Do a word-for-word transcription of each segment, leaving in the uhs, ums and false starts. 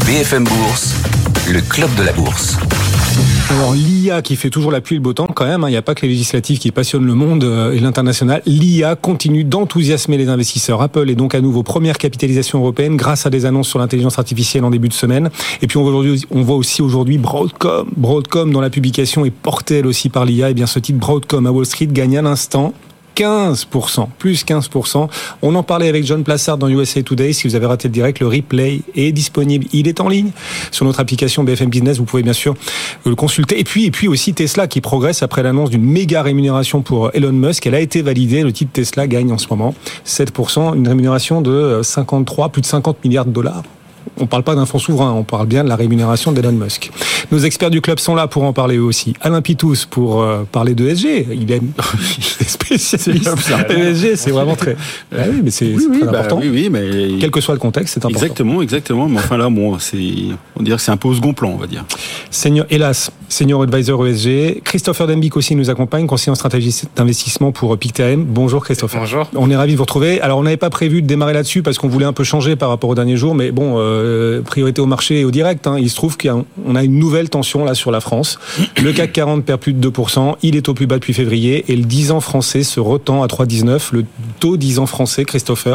B F M Bourse, le club de la bourse. Alors l'I A qui fait toujours la pluie et le beau temps quand même, il hein, n'y a pas que les législatives qui passionnent le monde euh, et l'international. L'I A continue d'enthousiasmer les investisseurs. Apple est donc à nouveau première capitalisation européenne grâce à des annonces sur l'intelligence artificielle en début de semaine. Et puis on voit, aujourd'hui, on voit aussi aujourd'hui Broadcom, Broadcom dont la publication est portée elle aussi par l'I A. Et bien ce titre Broadcom à Wall Street gagne à l'instant quinze pour cent, plus quinze pour cent. On en parlait avec John Plassard dans U S A Today. Si vous avez raté le direct, le replay est disponible. Il est en ligne sur notre application B F M Business. Vous pouvez bien sûr le consulter. Et puis, et puis aussi Tesla qui progresse après l'annonce d'une méga rémunération pour Elon Musk. Elle a été validée. Le titre Tesla gagne en ce moment sept pour cent, une rémunération de cinquante-trois, plus de cinquante milliards de dollars. On ne parle pas d'un fonds souverain, on parle bien de la rémunération d'Elon Musk. Nos experts du club sont là pour en parler eux aussi. Alain Pitous pour euh, parler de E S G. Il est spécialiste. E S G, c'est vraiment très. Ah oui, mais c'est, oui, c'est oui, très bah, important. Oui, oui, mais quel que soit le contexte, c'est important. Exactement, exactement. Mais enfin là, bon, c'est, on dirait que c'est un peu au second plan, on va dire. Senior, hélas, senior advisor E S G. Christopher Dembic aussi nous accompagne, conseiller en stratégie d'investissement pour Pictet. Bonjour Christopher. Bonjour. On est ravis de vous retrouver. Alors on n'avait pas prévu de démarrer là-dessus parce qu'on voulait un peu changer par rapport aux derniers jours, mais bon. Euh, priorité au marché et au direct. Hein. Il se trouve qu'on a une nouvelle tension là sur la France. Le C A C quarante perd plus de deux pour cent. Il est au plus bas depuis février et le dix ans français se retend à trois virgule dix-neuf. Le taux dix ans français, Christopher,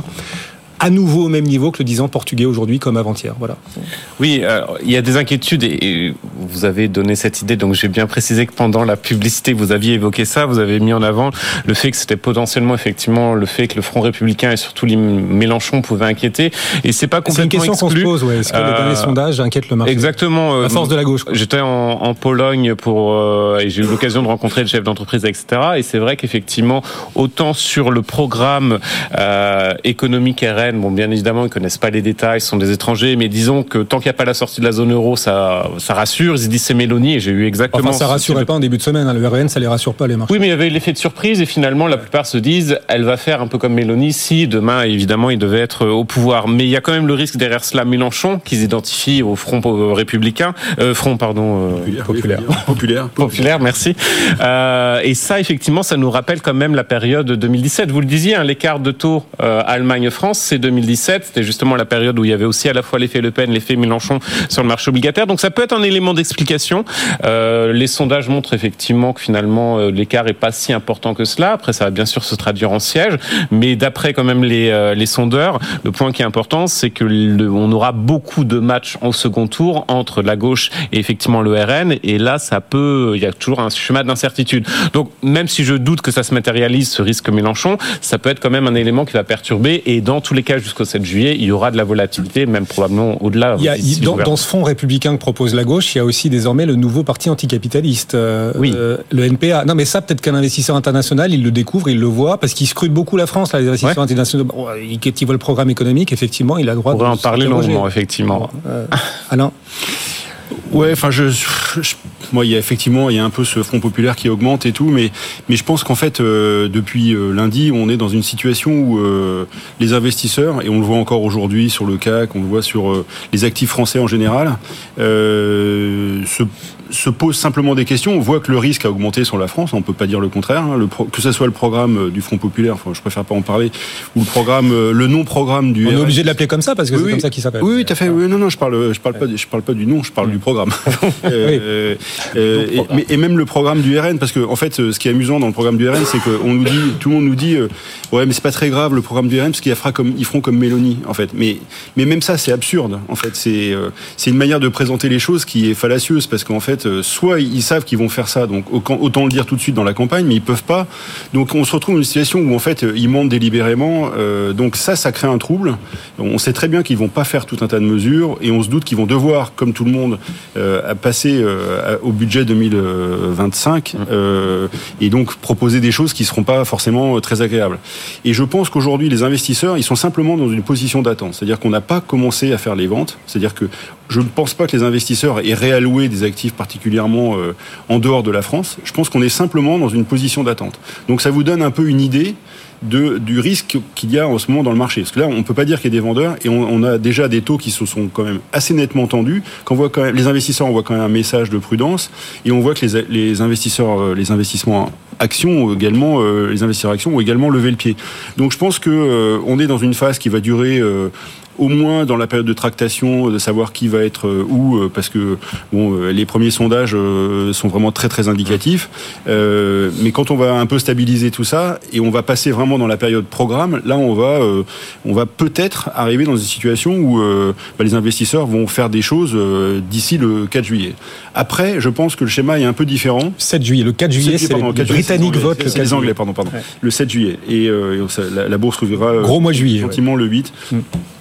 à nouveau au même niveau que le dix ans portugais aujourd'hui comme avant-hier. Voilà. Oui, euh, il y a des inquiétudes et, et vous avez donné cette idée, donc j'ai bien précisé que pendant la publicité, vous aviez évoqué ça, vous avez mis en avant le fait que c'était potentiellement effectivement le fait que le Front républicain et surtout Mélenchon pouvaient inquiéter et c'est pas complètement exclu. C'est une question exclu. Qu'on se pose, ouais. Est-ce que euh, les derniers sondages inquiètent le marché? Exactement. La force de la gauche. Quoi. J'étais en, en Pologne pour euh, et j'ai eu l'occasion de rencontrer le chef d'entreprise, et cetera. Et c'est vrai qu'effectivement, autant sur le programme euh, économique R N, bon bien évidemment ils connaissent pas les détails, ce sont des étrangers, mais disons que tant qu'il n'y a pas la sortie de la zone euro, ça, ça rassure. Ils disent c'est Mélanie et j'ai eu exactement. Enfin ça rassurait pas en début de semaine. Hein. Le R N ça les rassure pas les marchés. Oui mais il y avait l'effet de surprise et finalement la plupart se disent elle va faire un peu comme Mélanie si demain évidemment il devait être au pouvoir. Mais il y a quand même le risque derrière cela Mélenchon qu'ils identifient au Front républicain, euh, Front pardon populaire, populaire, oui, populaire, populaire, merci. Euh, et ça effectivement ça nous rappelle quand même la période deux mille dix-sept. Vous le disiez, hein, l'écart de taux euh, Allemagne-France c'est deux mille dix-sept. C'était justement la période où il y avait aussi à la fois l'effet Le Pen, l'effet Mélenchon sur le marché obligataire. Donc ça peut être un élément d'explication. Euh, les sondages montrent effectivement que finalement euh, l'écart est pas si important que cela. Après ça va bien sûr se traduire en siège, mais d'après quand même les euh, les sondeurs, le point qui est important, c'est que le, on aura beaucoup de matchs en second tour entre la gauche et effectivement le R N. Et là ça peut, il y a toujours un chemin d'incertitude. Donc même si je doute que ça se matérialise ce risque Mélenchon, ça peut être quand même un élément qui va perturber. Et dans tous les cas jusqu'au sept juillet, il y aura de la volatilité, même probablement au-delà. Il y a, il, dans, dans ce front républicain que propose la gauche, il y a aussi désormais le nouveau parti anticapitaliste, euh, oui. euh, le N P A. Non, mais ça, peut-être qu'un investisseur international, il le découvre, il le voit, parce qu'il scrute beaucoup la France, là, les investisseurs ouais. internationaux. Bon, qui voient le programme économique, effectivement, il a le droit on de. On pourrait en parler longuement, effectivement. Euh, Alain. Ouais, enfin, je, je, moi, il y a effectivement, il y a un peu ce Front populaire qui augmente et tout, mais, mais je pense qu'en fait, euh, depuis euh, lundi, on est dans une situation où euh, les investisseurs, et on le voit encore aujourd'hui sur le C A C, on le voit sur euh, les actifs français en général, euh, se se pose simplement des questions. On voit que le risque a augmenté sur la France, on ne peut pas dire le contraire. Hein. Le pro, que ce soit le programme du Front populaire, enfin, je préfère pas en parler, ou le programme, le non-programme du. On est obligé de l'appeler comme ça parce que oui, c'est oui. comme ça qu'il s'appelle. Oui, tout à fait. Oui, non, non, je parle, je parle pas, je parle pas du nom, je parle oui. du programme. euh, euh, et, mais, et même le programme du R N, parce que en fait, ce qui est amusant dans le programme du R N, c'est que on nous dit, tout le monde nous dit, euh, ouais, mais c'est pas très grave le programme du R N parce qu'ils fera comme, ils feront comme Mélanie, en fait. Mais, mais même ça, c'est absurde. En fait, c'est, euh, c'est une manière de présenter les choses qui est fallacieuse parce qu'en fait, euh, soit ils savent qu'ils vont faire ça, donc autant le dire tout de suite dans la campagne, mais ils peuvent pas. Donc on se retrouve dans une situation où en fait ils mentent délibérément. Euh, donc ça, ça crée un trouble. On sait très bien qu'ils vont pas faire tout un tas de mesures, et on se doute qu'ils vont devoir, comme tout le monde, euh, passer euh, au budget deux mille vingt-cinq euh, et donc proposer des choses qui seront pas forcément très agréables. Et je pense qu'aujourd'hui les investisseurs, ils sont simplement dans une position d'attente, c'est-à-dire qu'on n'a pas commencé à faire les ventes, c'est-à-dire que je ne pense pas que les investisseurs aient réalloué des actifs particulièrement euh, en dehors de la France. Je pense qu'on est simplement dans une position d'attente. Donc ça vous donne un peu une idée de, du risque qu'il y a en ce moment dans le marché. Parce que là, on ne peut pas dire qu'il y a des vendeurs, et on, on a déjà des taux qui se sont quand même assez nettement tendus. Quand on voit quand même, les investisseurs, on voit quand même un message de prudence, et on voit que les, les investisseurs, les investissements actions ont également, euh, les investisseurs actions ont également levé le pied. Donc je pense que euh, on est dans une phase qui va durer euh, au moins dans la période de tractation, de savoir qui va être où, parce que bon, les premiers sondages sont vraiment très très indicatifs. Euh, mais quand on va un peu stabiliser tout ça et on va passer vraiment dans la période programme, là on va euh, on va peut-être arriver dans une situation où euh, bah, les investisseurs vont faire des choses euh, d'ici le quatre juillet. Après, je pense que le schéma est un peu différent. sept juillet, le quatre juillet, c'est pardon, les Britanniques votent le c'est les Anglais, pardon, pardon. Ouais. Le sept juillet. Et euh, ça, la, la bourse ouvrira euh, gros mois de juillet, gentiment ouais. le huit. Mm.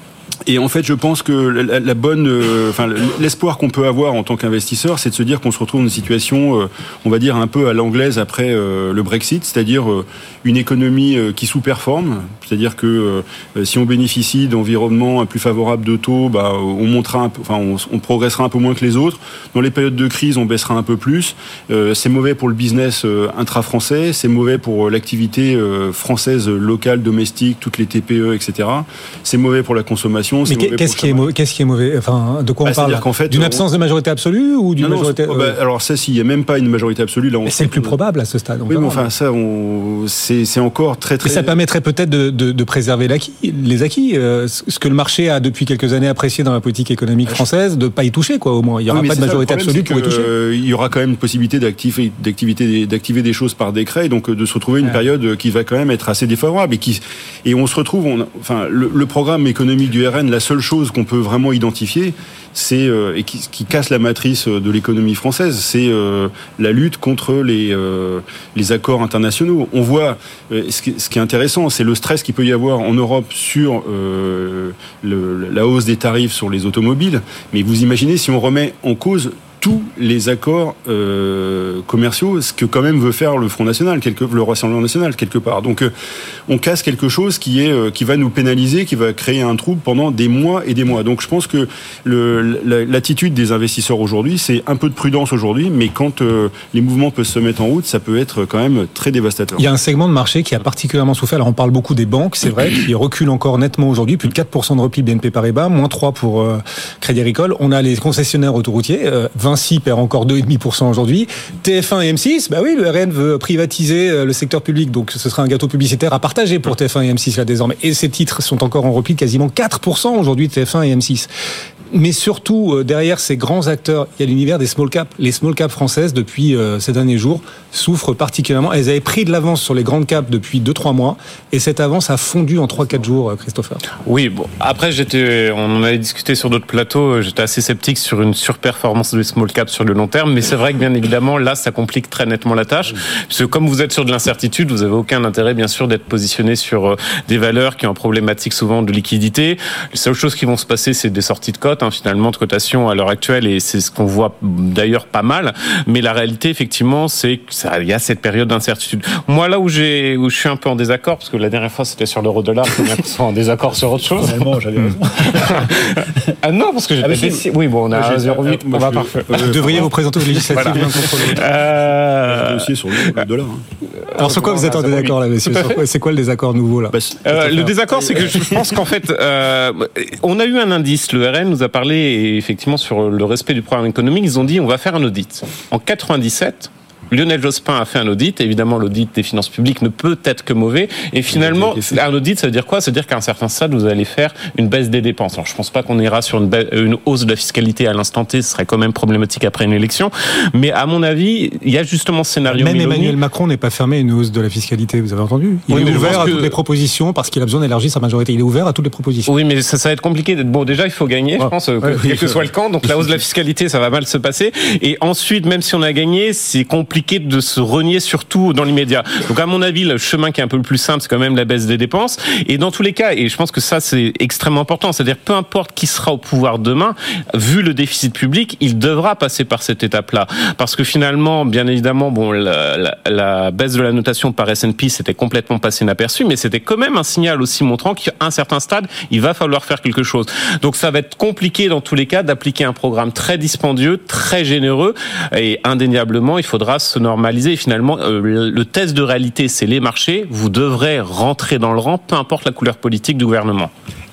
Et en fait, je pense que la, la bonne, euh, enfin, l'espoir qu'on peut avoir en tant qu'investisseur, c'est de se dire qu'on se retrouve dans une situation, euh, on va dire un peu à l'anglaise après euh, le Brexit, c'est-à-dire euh, une économie euh, qui sous-performe, c'est-à-dire que euh, si on bénéficie d'environnements plus favorables de taux, bah, on montera, un peu, enfin, on, on progressera un peu moins que les autres. Dans les périodes de crise, on baissera un peu plus. Euh, c'est mauvais pour le business euh, intra-français, c'est mauvais pour l'activité euh, française locale, domestique, toutes les T P E, et cetera. C'est mauvais pour la consommation. Mais qu'est-ce qui est mauvais, qu'est-ce qui est mauvais Enfin, de quoi bah, on parle qu'en fait, D'une absence de majorité absolue ou d'une non, non, majorité oh, bah, Alors ça, s'il n'y a même pas une majorité absolue, là, on. Mais c'est le plus probable à ce stade. Oui, mais enfin, ça, on... c'est, c'est encore très très. Et ça permettrait peut-être de, de, de préserver l'acquis, les acquis, euh, ce que le marché a depuis quelques années apprécié dans la politique économique française, de pas y toucher, quoi. Au moins, il n'y aura oui, pas de majorité ça, absolue pour y toucher. Euh, il y aura quand même une possibilité d'activer, d'activer, d'activer des choses par décret, et donc de se retrouver une ouais. période qui va quand même être assez défavorable et qui et on se retrouve, on, enfin, le, le programme économique du R N, la seule chose qu'on peut vraiment identifier, c'est euh, et qui, qui casse la matrice de l'économie française, c'est euh, la lutte contre les euh, les accords internationaux. On voit euh, ce, qui, ce qui est intéressant, c'est le stress qu'il peut y avoir en Europe sur euh, le, la hausse des tarifs sur les automobiles. Mais vous imaginez si on remet en cause tous les accords euh, commerciaux, ce que quand même veut faire le Front National, quelque, le Rassemblement National, quelque part. Donc, euh, on casse quelque chose qui est, euh, qui va nous pénaliser, qui va créer un trouble pendant des mois et des mois. Donc, je pense que le, la, l'attitude des investisseurs aujourd'hui, c'est un peu de prudence aujourd'hui, mais quand euh, les mouvements peuvent se mettre en route, ça peut être quand même très dévastateur. Il y a un segment de marché qui a particulièrement souffert. Alors, on parle beaucoup des banques, c'est vrai, qui reculent encore nettement aujourd'hui, plus de quatre pour cent de repli B N P Paribas, moins trois pour euh, Crédit Agricole. On a les concessionnaires autoroutiers, euh, Vinci perd encore deux virgule cinq pour cent aujourd'hui. T F un et M six, bah oui, le R N veut privatiser le secteur public, donc ce sera un gâteau publicitaire à partager pour T F un et M six là désormais. Et ces titres sont encore en repli de quasiment quatre pour cent aujourd'hui, T F un et M six. Mais surtout, derrière ces grands acteurs, il y a l'univers des small caps. Les small caps françaises, depuis euh, ces derniers jours, souffrent particulièrement. Elles avaient pris de l'avance sur les grandes caps depuis deux trois mois, et cette avance a fondu en trois quatre jours, Christopher. Oui, bon, après, j'étais, on en avait discuté sur d'autres plateaux, j'étais assez sceptique sur une surperformance des small caps sur le long terme, mais c'est vrai que bien évidemment, là, ça complique très nettement la tâche, parce que comme vous êtes sur de l'incertitude, vous avez aucun intérêt, bien sûr, d'être positionné sur des valeurs qui ont une problématique souvent de liquidité. Les seules choses qui vont se passer, c'est des sorties de cotes, hein, finalement, de cotation à l'heure actuelle, et c'est ce qu'on voit d'ailleurs pas mal, mais la réalité, effectivement, c'est qu'il y a cette période d'incertitude. Moi, là où, j'ai, où je suis un peu en désaccord, parce que la dernière fois, c'était sur l'euro-dollar, on soit en désaccord sur autre chose. Finalement, j'avais raison. Ah non, parce que j'ai ah, décidé... Oui, bon, on a un zéro virgule huit, on va parfait. Vous devriez vous présenter aux législatives l'un contre l'autre. Euh... dossier sur le dollar. Hein. Alors, sur quoi vous êtes en désaccord, là, messieurs ? C'est quoi le désaccord nouveau, là ? euh, Le désaccord, c'est que je pense qu'en fait, euh, on a eu un indice, le R N nous a parlé, et effectivement, sur le respect du programme économique, ils ont dit, on va faire un audit. En quatre-vingt-dix-sept, Lionel Jospin a fait un audit. Évidemment, l'audit des finances publiques ne peut être que mauvais. Et finalement, un audit, ça veut dire quoi ? Ça veut dire qu'à un certain stade, vous allez faire une baisse des dépenses. Alors, je pense pas qu'on ira sur une, baisse, une hausse de la fiscalité à l'instant T. Ce serait quand même problématique après une élection. Mais à mon avis, il y a justement ce scénario. Même Mélanie. Emmanuel Macron n'est pas fermé à une hausse de la fiscalité. Vous avez entendu ? Il oui, est ouvert à que... toutes les propositions parce qu'il a besoin d'élargir sa majorité. Il est ouvert à toutes les propositions. Oui, mais ça, ça va être compliqué. Bon, déjà, il faut gagner, ouais. je pense, ouais, que, oui, quel que soit le camp. Donc, la hausse de la fiscalité, ça va mal se passer. Et ensuite, même si on a gagné, c'est compliqué de se renier surtout dans l'immédiat. Donc à mon avis, le chemin qui est un peu le plus simple, c'est quand même la baisse des dépenses. Et dans tous les cas, et je pense que ça c'est extrêmement important, c'est-à-dire peu importe qui sera au pouvoir demain, vu le déficit public, il devra passer par cette étape-là. Parce que finalement, bien évidemment, bon, la, la, la baisse de la notation par S and P, c'était complètement passé inaperçu, mais c'était quand même un signal aussi montrant qu'à un certain stade, il va falloir faire quelque chose. Donc ça va être compliqué dans tous les cas d'appliquer un programme très dispendieux, très généreux, et indéniablement, il faudra se normaliser. Finalement, euh, le test de réalité, c'est les marchés. Vous devrez rentrer dans le rang, peu importe la couleur politique du gouvernement.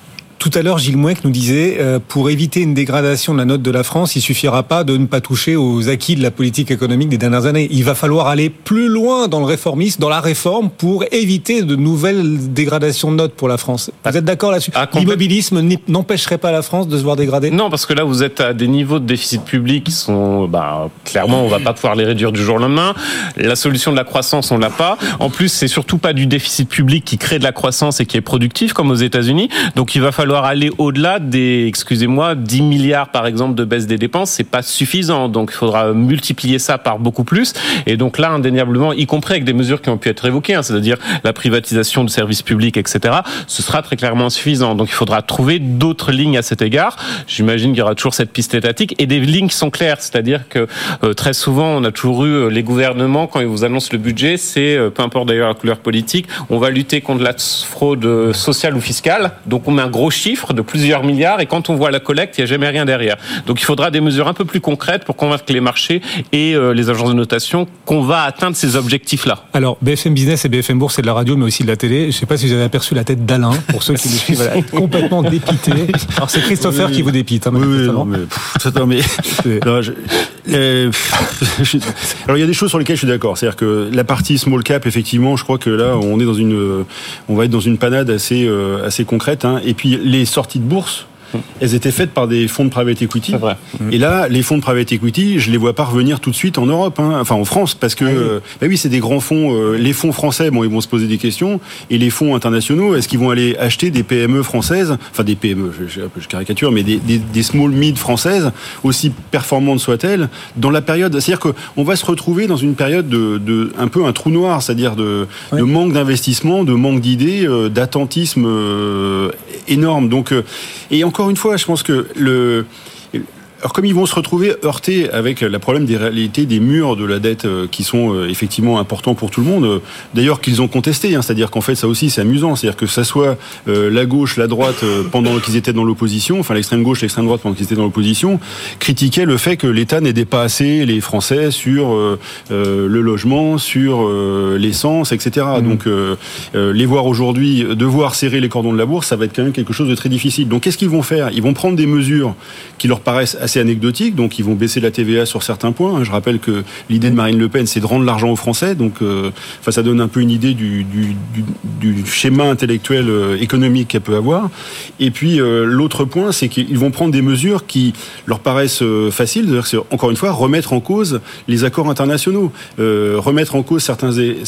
Tout à l'heure, Gilles Mouek nous disait, euh, pour éviter une dégradation de la note de la France, il suffira pas de ne pas toucher aux acquis de la politique économique des dernières années. Il va falloir aller plus loin dans le réformisme, dans la réforme, pour éviter de nouvelles dégradations de notes pour la France. Vous êtes d'accord là-dessus? Ah, L'immobilisme n'empêcherait pas la France de se voir dégrader? Non, parce que là, vous êtes à des niveaux de déficit public qui sont, bah, clairement, on va pas pouvoir les réduire du jour au lendemain. La solution de la croissance, on l'a pas. En plus, c'est surtout pas du déficit public qui crée de la croissance et qui est productif, comme aux États-Unis. Donc, il va falloir aller au-delà des, excusez-moi, dix milliards, par exemple, de baisse des dépenses. C'est pas suffisant. Donc, il faudra multiplier ça par beaucoup plus. Et donc là, indéniablement, y compris avec des mesures qui ont pu être évoquées, hein, c'est-à-dire la privatisation de services publics, et cetera, ce sera très clairement insuffisant. Donc, il faudra trouver d'autres lignes à cet égard. J'imagine qu'il y aura toujours cette piste étatique et des lignes qui sont claires. C'est-à-dire que euh, très souvent, on a toujours eu euh, les gouvernements, quand ils vous annoncent le budget, c'est, euh, peu importe d'ailleurs la couleur politique, on va lutter contre la fraude sociale ou fiscale. Donc, on met un gros chiffre de plusieurs milliards et quand on voit la collecte, il n'y a jamais rien derrière. Donc, il faudra des mesures un peu plus concrètes pour convaincre les marchés et euh, les agences de notation qu'on va atteindre ces objectifs-là. Alors, B F M Business et B F M Bourse, c'est de la radio, mais aussi de la télé. Je ne sais pas si vous avez aperçu la tête d'Alain, pour ceux qui le suivent, voilà, complètement dépité. Alors, c'est Christopher oui, qui vous dépite. Hein, oui, oui, non, mais, pff, attends, mais non, je, euh, je, alors, il y a des choses sur lesquelles je suis d'accord. C'est-à-dire que la partie small cap, effectivement, je crois que là, on est dans une, on va être dans une panade assez, euh, assez concrète. Hein. Et puis, les sorties de bourse, elles étaient faites par des fonds de private equity. C'est vrai. Et là, les fonds de private equity, je les vois pas revenir tout de suite en Europe, hein. Enfin en France, parce que, ah oui. Euh, bah oui, c'est des grands fonds. Euh, les fonds français, bon, ils vont se poser des questions. Et les fonds internationaux, est-ce qu'ils vont aller acheter des P M E françaises, enfin des P M E, je, je, je caricature, mais des, des, des small mid françaises, aussi performantes soient-elles, dans la période. C'est-à-dire qu'on va se retrouver dans une période de, de un peu un trou noir, c'est-à-dire de, oui. de manque d'investissement, de manque d'idées, euh, d'attentisme euh, énorme. Donc, euh, et encore une fois, je pense que le... Alors comme ils vont se retrouver heurtés avec le problème des réalités des murs de la dette qui sont effectivement importants pour tout le monde, d'ailleurs qu'ils ont contesté, hein, c'est-à-dire qu'en fait ça aussi c'est amusant, c'est-à-dire que ça soit euh, la gauche, la droite euh, pendant qu'ils étaient dans l'opposition, enfin l'extrême gauche, l'extrême droite pendant qu'ils étaient dans l'opposition, critiquaient le fait que l'État n'aidait pas assez les Français sur euh, euh, le logement, sur euh, l'essence, et cetera. Mmh. Donc euh, euh, les voir aujourd'hui devoir serrer les cordons de la bourse, ça va être quand même quelque chose de très difficile. Donc qu'est-ce qu'ils vont faire? Ils vont prendre des mesures qui leur paraissent assez anecdotique, donc ils vont baisser la T V A sur certains points. Je rappelle que l'idée de Marine Le Pen, c'est de rendre l'argent aux Français, donc euh, enfin, ça donne un peu une idée du, du, du, du schéma intellectuel euh, économique qu'elle peut avoir. Et puis euh, l'autre point, c'est qu'ils vont prendre des mesures qui leur paraissent euh, faciles, c'est encore une fois remettre en cause les accords internationaux, euh, remettre en cause certains,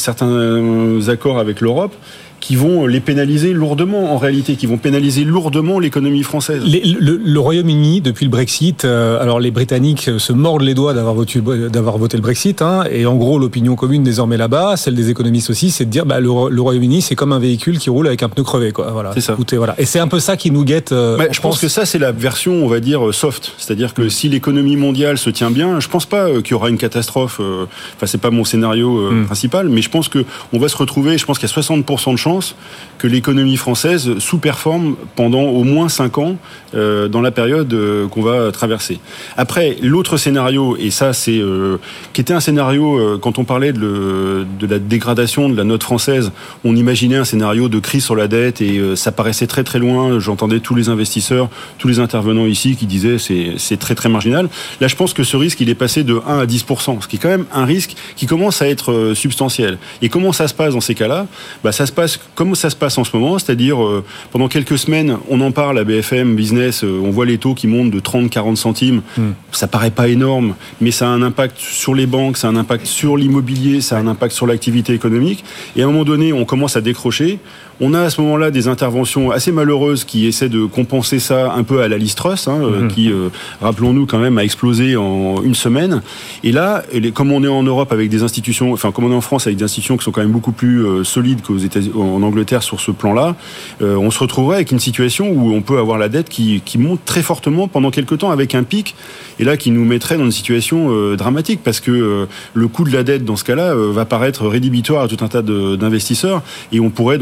certains accords avec l'Europe, qui vont les pénaliser lourdement, en réalité, qui vont pénaliser lourdement l'économie française. Les, le, le Royaume-Uni, depuis le Brexit, euh, alors les Britanniques se mordent les doigts d'avoir voté, d'avoir voté le Brexit, hein, et en gros, l'opinion commune désormais là-bas, celle des économistes aussi, c'est de dire, bah, le, le Royaume-Uni, c'est comme un véhicule qui roule avec un pneu crevé, quoi. Voilà. C'est ça. Écoutez, voilà. Et c'est un peu ça qui nous guette. Euh, bah, je pense que ça, c'est la version, on va dire, soft. C'est-à-dire que mmh. si l'économie mondiale se tient bien, je pense pas qu'il y aura une catastrophe. Euh, enfin, c'est pas mon scénario euh, mmh. principal, mais je pense que on va se retrouver, je pense qu'il y a soixante pour cent de chances que l'économie française sous-performe pendant au moins cinq ans euh, dans la période euh, qu'on va traverser. Après, l'autre scénario, et ça c'est euh, qui était un scénario euh, quand on parlait de, le, de la dégradation de la note française, on imaginait un scénario de crise sur la dette et euh, ça paraissait très très loin. J'entendais tous les investisseurs, tous les intervenants ici qui disaient c'est c'est très très marginal. Là, je pense que ce risque il est passé de un à dix pour cent, ce qui est quand même un risque qui commence à être euh, substantiel. Et comment ça se passe dans ces cas-là? Bah, ça se passe comme ça se passe en ce moment, c'est-à-dire euh, pendant quelques semaines, on en parle à B F M Business, euh, on voit les taux qui montent de trente à quarante centimes. Mm. Ça paraît pas énorme, mais ça a un impact sur les banques, ça a un impact sur l'immobilier, ça a un impact sur l'activité économique. Et à un moment donné, on commence à décrocher. On a à ce moment-là des interventions assez malheureuses qui essaient de compenser ça un peu à la Liz Truss, hein, mmh. qui, euh, rappelons-nous quand même, a explosé en une semaine. Et là, comme on est en Europe avec des institutions, enfin comme on est en France avec des institutions qui sont quand même beaucoup plus euh, solides qu'aux États-Unis, en Angleterre sur ce plan-là, euh, on se retrouverait avec une situation où on peut avoir la dette qui, qui monte très fortement pendant quelques temps avec un pic, et là qui nous mettrait dans une situation euh, dramatique parce que euh, le coût de la dette dans ce cas-là euh, va paraître rédhibitoire à tout un tas de, d'investisseurs et on pourrait donc avoir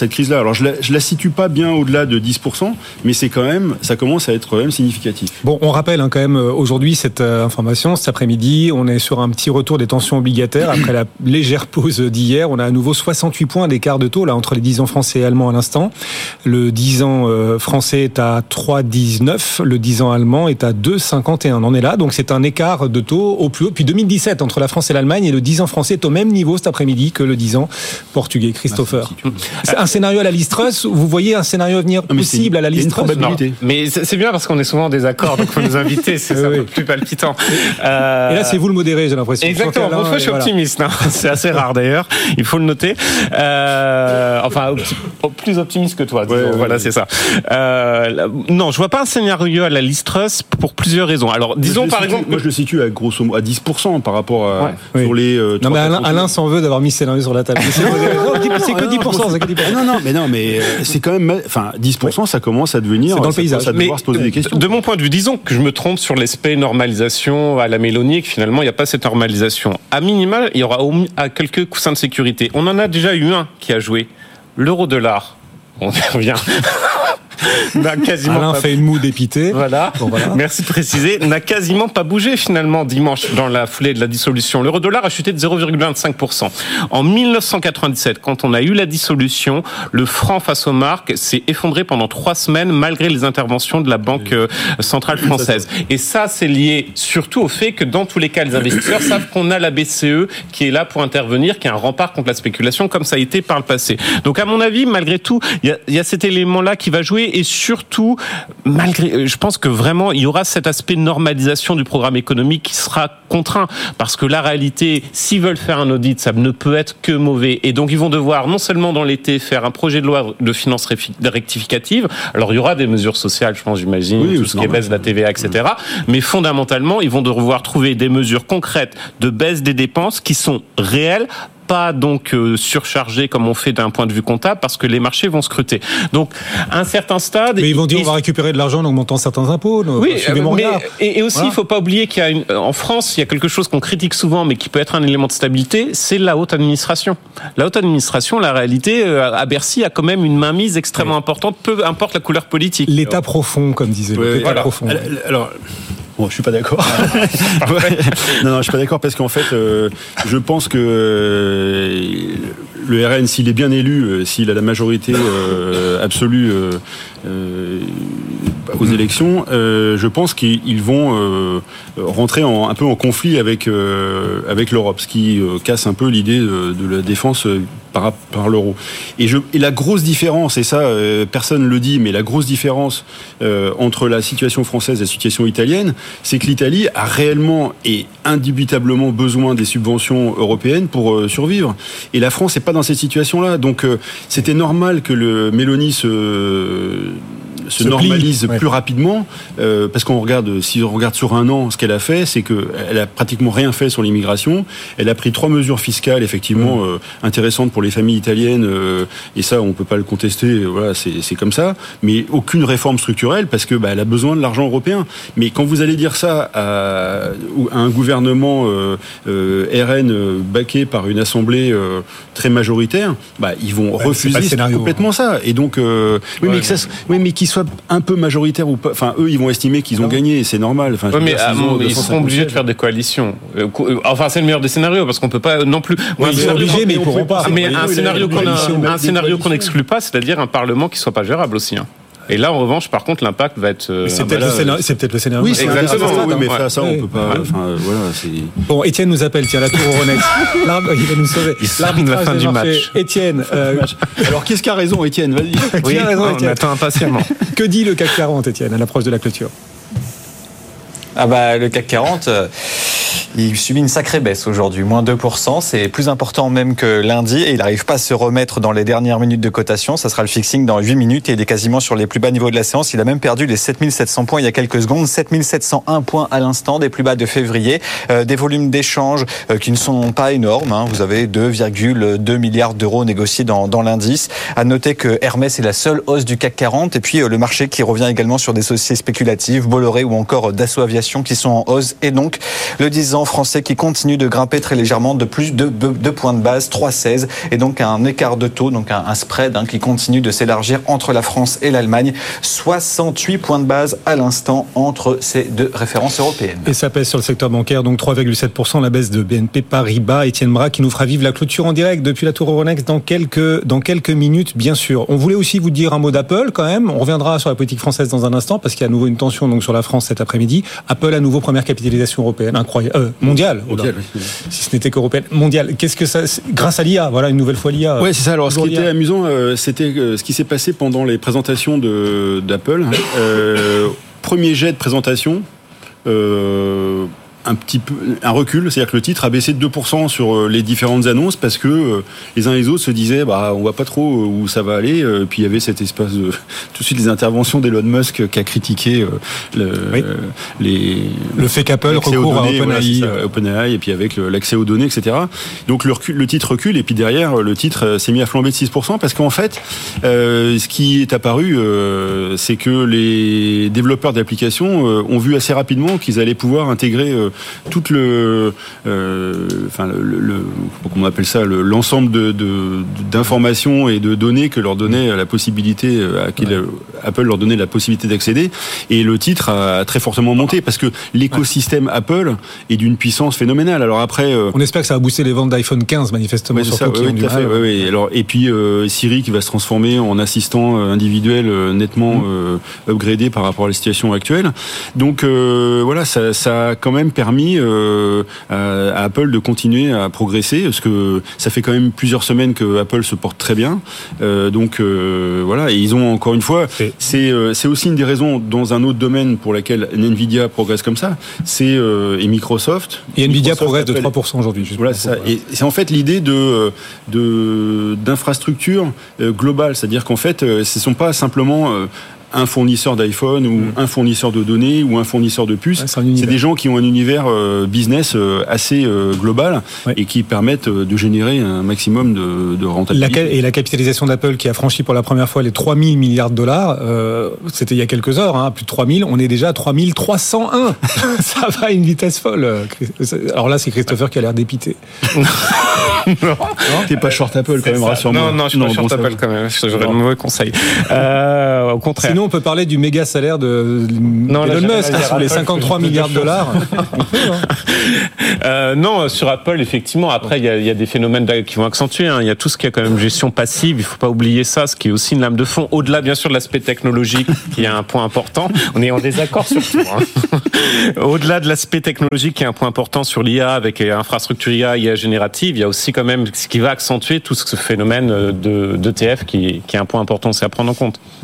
cette crise-là. Alors je la, je la situe pas bien au-delà de dix pour cent, mais c'est quand même, ça commence à être quand même significatif. Bon, on rappelle hein, quand même aujourd'hui cette euh, information. Cet après-midi, on est sur un petit retour des tensions obligataires après la légère pause d'hier. On a à nouveau soixante-huit points d'écart de taux là entre les dix ans français et allemands à l'instant. Le dix ans euh, français est à trois virgule dix-neuf, le dix ans allemand est à deux virgule cinquante et un. On en est là, donc c'est un écart de taux au plus haut depuis deux mille dix-sept entre la France et l'Allemagne, et le dix ans français est au même niveau cet après-midi que le dix ans portugais. Christopher, c'est un scénario à la Liz Truss. Vous voyez un scénario à venir possible à la Liz Truss? Mais c'est bien parce qu'on est souvent en désaccord, donc il faut nous inviter, c'est oui, un oui. peu plus palpitant. Euh... Et là, c'est vous le modéré, j'ai l'impression. Exactement. Bon, fois, je suis voilà. optimiste. Hein. C'est assez rare d'ailleurs. Il faut le noter. Euh... Enfin, plus optimiste que toi. Ouais, voilà, ouais, c'est ouais. ça. Euh... Non, je vois pas un scénario à la Liz Truss pour plusieurs raisons. Alors, disons par situe, exemple. Moi, je le situe à grosso modo à dix pour cent par rapport à ouais. sur oui. les. Euh, non, mais Alain, Alain s'en veut d'avoir mis ce scénario sur la table. C'est, c'est que dix pour cent. C'est que dix pour cent. Non, non, mais non, mais c'est quand même. Enfin, dix pour cent, ça commence à devenir. C'est dans le paysage. Ça devoir se poser des questions. De mon point de vue, disons que je me trompe sur l'aspect normalisation à la Mélanie et que finalement il n'y a pas cette normalisation. À minima, il y aura à quelques coussins de sécurité. On en a déjà eu un qui a joué. L'euro-dollar. On y revient. N'a quasiment Alain pas... fait une moue dépitée. Voilà. Bon, voilà. Merci de préciser. N'a quasiment pas bougé finalement dimanche dans la foulée de la dissolution. L'euro-dollar a chuté de zéro virgule vingt-cinq pour cent. En dix-neuf cent quatre-vingt-dix-sept, quand on a eu la dissolution, le franc face aux marques s'est effondré pendant trois semaines malgré les interventions de la Banque centrale française. Et ça, c'est lié surtout au fait que dans tous les cas, les investisseurs savent qu'on a la B C E qui est là pour intervenir, qui est un rempart contre la spéculation, comme ça a été par le passé. Donc à mon avis, malgré tout, il y a, il y a cet élément-là qui va jouer. Et surtout, malgré, je pense que vraiment, il y aura cet aspect de normalisation du programme économique qui sera contraint. Parce que la réalité, s'ils veulent faire un audit, ça ne peut être que mauvais. Et donc, ils vont devoir, non seulement dans l'été, faire un projet de loi de finances rectificative. Alors, il y aura des mesures sociales, je pense, j'imagine, oui, tout ce qui est baisse de la T V A, et cetera. Mais fondamentalement, ils vont devoir trouver des mesures concrètes de baisse des dépenses qui sont réelles, pas donc euh, surchargé comme on fait d'un point de vue comptable parce que les marchés vont scruter. Donc à un certain stade, mais ils vont dire et, on va récupérer de l'argent en augmentant certains impôts. Oui, euh, mais, et, et aussi voilà. Il faut pas oublier qu'il y a une, en France il y a quelque chose qu'on critique souvent mais qui peut être un élément de stabilité, c'est la haute administration. La haute administration, la réalité euh, à Bercy a quand même une mainmise extrêmement oui. importante, peu importe la couleur politique. L'État alors. profond, comme disait. Ouais, l'État voilà. profond. Alors, alors bon, je suis pas d'accord. non, non, je suis pas d'accord parce qu'en fait, euh, je pense que euh, le R N, s'il est bien élu, euh, s'il a la majorité euh, absolue euh, euh, aux élections, euh, je pense qu'ils vont euh, rentrer en, un peu en conflit avec euh, avec l'Europe, ce qui euh, casse un peu l'idée de, de la défense euh, par, par l'euro. Et, je, et la grosse différence, et ça, euh, personne ne le dit, mais la grosse différence euh, entre la situation française et la situation italienne, c'est que l'Italie a réellement et indubitablement besoin des subventions européennes pour euh, survivre. Et la France n'est pas dans cette situation-là. Donc, euh, c'était normal que le Meloni se... se, se normalise plie, plus ouais. rapidement, euh, parce qu'on regarde, si on regarde sur un an, ce qu'elle a fait, c'est qu'elle a pratiquement rien fait sur l'immigration. Elle a pris trois mesures fiscales, effectivement, mmh. euh, intéressantes pour les familles italiennes, euh, et ça, on peut pas le contester, voilà, c'est, c'est comme ça, mais aucune réforme structurelle, parce que bah, elle a besoin de l'argent européen. Mais quand vous allez dire ça à, à un gouvernement euh, euh, R N euh, baqué par une assemblée euh, très majoritaire, bah, ils vont ouais, refuser scénario, complètement hein. ça. Et donc, euh, oui, ouais, mais que ça, oui, mais qu'ils soient un peu majoritaires ou pas, enfin, eux, ils vont estimer qu'ils ont gagné, et c'est normal. Enfin, ouais, mais dire, ils, ont, ils seront obligés de faire des coalitions. Enfin, c'est le meilleur des scénarios, parce qu'on peut pas non plus. Oui, ils sont obligés, mais ils pourront pas. Mais un scénario qu'on a, un scénario qu'on n'exclut pas, c'est-à-dire un Parlement qui soit pas gérable aussi. Hein. Et là, en revanche, par contre, l'impact va être. Euh, c'est, peut-être scénario, c'est peut-être le scénario. Oui, c'est exactement. Stade, oui, mais ouais. ça, ça, on peut pas. Ouais. Enfin, voilà, c'est. Bon, Étienne nous appelle. Tiens, la tour au Ronex. L'arbre, il va nous sauver. L'arbitrage la fin du match. Étienne. Euh... Alors, qu'est-ce qu'a raison, Étienne ? Vas-y. Oui, a raison, on Étienne. attend impatiemment. Que dit le C A C quarante, Étienne, à l'approche de la clôture ? Ah bah le C A C quarante, euh, il subit une sacrée baisse aujourd'hui, moins deux pour cent, c'est plus important même que lundi et il n'arrive pas à se remettre dans les dernières minutes de cotation, ça sera le fixing dans huit minutes et il est quasiment sur les plus bas niveaux de la séance, il a même perdu les sept mille sept cents points il y a quelques secondes, sept mille sept cent un points à l'instant, des plus bas de février, euh, des volumes d'échanges euh, qui ne sont pas énormes, hein. Vous avez deux virgule deux milliards d'euros négociés dans, dans l'indice, à noter que Hermès est la seule hausse du C A C quarante et puis euh, le marché qui revient également sur des sociétés spéculatives, Bolloré ou encore Dassault Aviation qui sont en hausse et donc le dix ans dix ans français qui continue de grimper très légèrement de plus de deux points de base, trois virgule seize, et donc un écart de taux, donc un, un spread hein, qui continue de s'élargir entre la France et l'Allemagne. soixante-huit points de base à l'instant entre ces deux références européennes. Et ça pèse sur le secteur bancaire, donc trois virgule sept pour cent la baisse de B N P Paribas. Étienne Braque qui nous fera vivre la clôture en direct depuis la tour Euronext dans quelques, dans quelques minutes, bien sûr. On voulait aussi vous dire un mot d'Apple quand même. On reviendra sur la politique française dans un instant parce qu'il y a à nouveau une tension donc sur la France cet après-midi. Apple à nouveau première capitalisation européenne, incroyable, euh, mondiale, mondiale oui. Si ce n'était qu'européenne, mondiale. Qu'est-ce que ça, grâce à l'I A, voilà une nouvelle fois l'I A. Ouais, c'est ça. Alors ce qui était amusant, euh, c'était euh, ce qui s'est passé pendant les présentations de d'Apple. Euh, premier jet de présentation. Euh, un petit peu un recul, c'est-à-dire que le titre a baissé de deux pour cent sur les différentes annonces parce que euh, les uns et les autres se disaient bah on voit pas trop où ça va aller, euh, puis il y avait cet espace de tout de suite les interventions d'Elon Musk qui a critiqué euh, le oui. euh, les le fait qu'Apple recourt à OpenAI voilà, OpenAI et puis avec le, l'accès aux données, et cetera. Donc le, recul, le titre recule et puis derrière le titre s'est mis à flamber de six pour cent parce qu'en fait euh, ce qui est apparu euh, c'est que les développeurs d'applications euh, ont vu assez rapidement qu'ils allaient pouvoir intégrer euh, tout le, euh, enfin le, le, comment on appelle ça, le, l'ensemble de, de, d'informations et de données que leur donnait la possibilité, à qui ouais. Apple leur donnait la possibilité d'accéder. Et le titre a très fortement monté parce que l'écosystème ouais. Apple est d'une puissance phénoménale. Alors après, euh, on espère que ça va booster les ventes d'iPhone quinze manifestement ouais, surtout ça, qui ouais, ont du mal. Ouais, ouais. Alors et puis euh, Siri qui va se transformer en assistant individuel euh, nettement mmh. euh, upgradé par rapport à la situation actuelle. Donc euh, voilà, ça, ça a quand même permis Euh, à, à Apple de continuer à progresser parce que ça fait quand même plusieurs semaines que Apple se porte très bien euh, donc euh, voilà et ils ont encore une fois c'est, c'est, euh, c'est aussi une des raisons dans un autre domaine pour laquelle Nvidia progresse comme ça c'est euh, et Microsoft et Nvidia Microsoft progresse Apple, de trois pour cent aujourd'hui juste voilà c'est ça et c'est en fait l'idée de, de d'infrastructure globale, c'est-à-dire qu'en fait ce ne sont pas simplement euh, un fournisseur d'iPhone ou mmh. un fournisseur de données ou un fournisseur de puces. Ouais, c'est, c'est des gens qui ont un univers euh, business euh, assez euh, global ouais. et qui permettent euh, de générer un maximum de, de rentabilité. La, et la capitalisation d'Apple qui a franchi pour la première fois les trois mille milliards de dollars, euh, c'était il y a quelques heures, hein, plus de trois mille, on est déjà à trois mille trois cent un. Ça va à une vitesse folle. Alors là, c'est Christopher qui a l'air dépité. non. non. T'es pas short Apple quand même, rassure-moi. Non, non, je suis non, pas bon, short Apple quand même. J'aurais de mauvais conseils. Euh, au contraire. Sinon, on peut parler du méga salaire de non, Elon Musk sur les cinquante-trois milliards de dollars. euh, non, sur Apple, effectivement, après, il y a, il y a des phénomènes qui vont accentuer. Hein. Il y a tout ce qui est quand même gestion passive. Il ne faut pas oublier ça, ce qui est aussi une lame de fond. Au-delà, bien sûr, de l'aspect technologique, qui est un point important. On est en désaccord sur tout. Hein. Au-delà de l'aspect technologique, qui est un point important sur l'I A, avec l'infrastructure I A, I A générative, il y a aussi quand même ce qui va accentuer tout ce phénomène de, d'E T F, qui, qui est un point important aussi à prendre en compte.